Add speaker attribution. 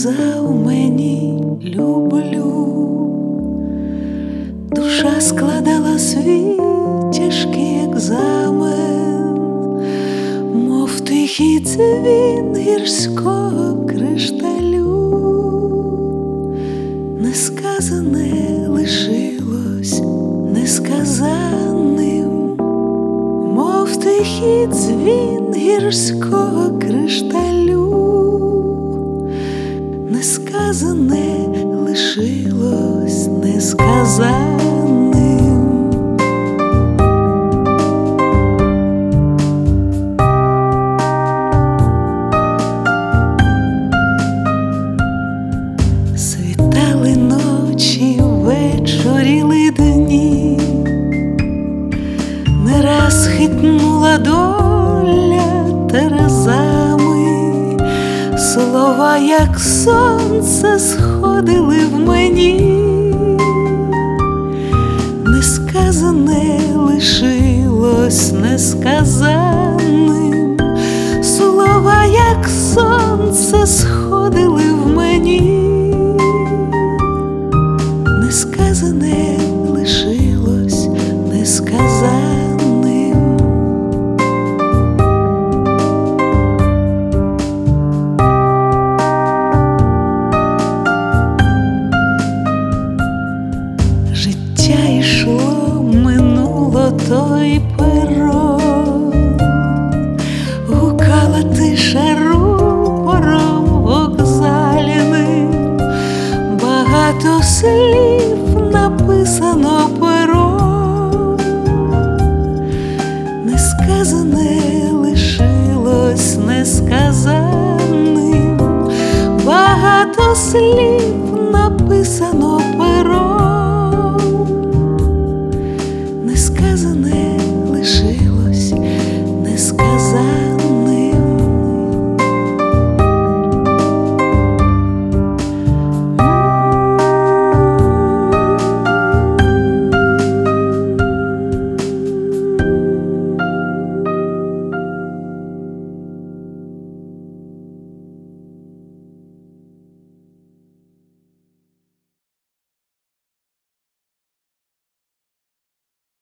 Speaker 1: сказав мені люблю, душа складала свій тяжкий екзамен, мов тихий дзвін гірського кришталю. Несказане лишилось несказаним, мов тихий дзвін гірського кришталю. Несказане лишилось несказаним. Світали ночі, вечоріли дні, не раз хитнула доля терезами, слова, як сонце, сходили в мені. Несказане лишилось несказаним, слова, як сонце, сходили в мені. Несказане лишилось несказаним. Життя йшло, минуло той перон, гукала тиша рупором вокзаліним, багато слів написано пером. Несказане лишилось несказаним.